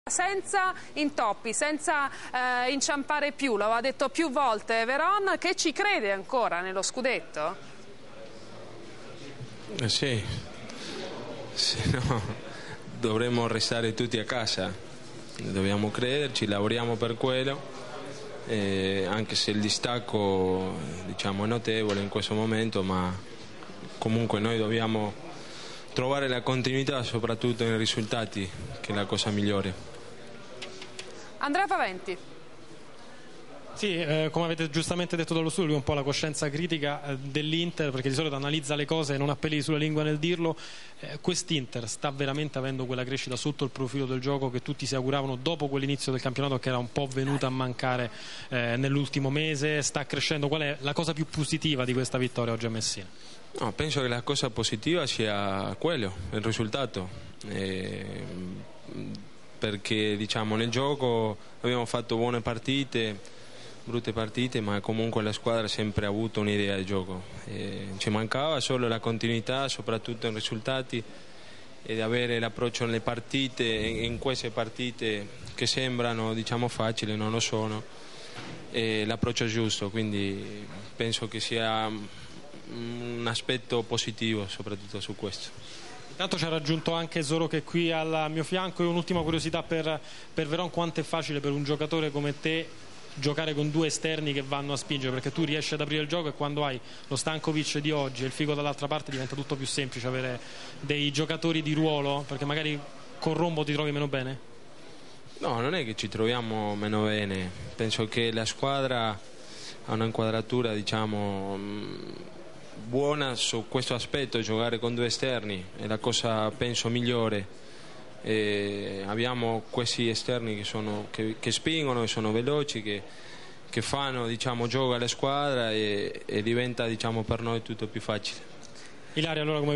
senza intoppi, senza inciampare più, lo aveva detto più volte Veron, che ci crede ancora nello scudetto? Sì, se no dovremmo restare tutti a casa, dobbiamo crederci, lavoriamo per quello, anche se il distacco diciamo, è notevole in questo momento, ma comunque noi dobbiamo trovare la continuità soprattutto nei risultati, che è la cosa migliore. Andrea Paventi. Sì, come avete giustamente detto dallo studio, lui è un po' la coscienza critica dell'Inter, perché di solito analizza le cose e non appelli sulla lingua nel dirlo. Quest'Inter sta veramente avendo quella crescita sotto il profilo del gioco che tutti si auguravano dopo quell'inizio del campionato che era un po' venuta a mancare nell'ultimo mese? Sta crescendo? Qual è la cosa più positiva di questa vittoria oggi a Messina? No, penso che la cosa positiva sia quello, il risultato, perché diciamo nel gioco abbiamo fatto buone partite, brutte partite, ma comunque la squadra ha sempre avuto un'idea di gioco, ci mancava solo la continuità soprattutto in risultati ed avere l'approccio nelle partite, in queste partite che sembrano diciamo facili, non lo sono, l'approccio giusto, quindi penso che sia un aspetto positivo soprattutto su questo. Intanto ci ha raggiunto anche Zoro che è qui al mio fianco, e un'ultima curiosità per Veron: quanto è facile per un giocatore come te giocare con due esterni che vanno a spingere, perché tu riesci ad aprire il gioco e quando hai lo Stankovic di oggi e il Figo dall'altra parte diventa tutto più semplice avere dei giocatori di ruolo, perché magari con Rombo ti trovi meno bene? No, non è che ci troviamo meno bene, penso che la squadra ha un'inquadratura diciamo buona su questo aspetto, giocare con due esterni è la cosa penso migliore. Abbiamo questi esterni che spingono, che sono veloci, che fanno diciamo gioco alla squadra e diventa diciamo per noi tutto più facile. Ilaria, allora come